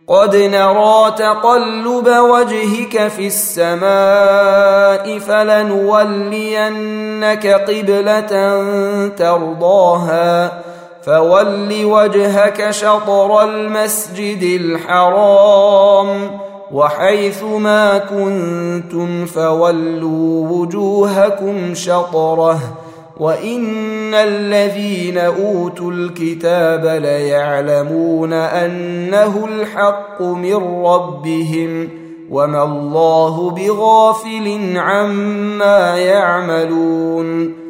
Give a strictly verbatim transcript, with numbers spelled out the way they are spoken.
قد نرى تقلب وجهك في السماء فلنولينك قبلة ترضاها فول وجهك شطر المسجد الحرام وحيث ما كنتم فولوا وجوهكم شطره وإن الذين أوتوا الكتاب ليعلمون أنه الحق من ربهم وما الله بغافل عما يعملون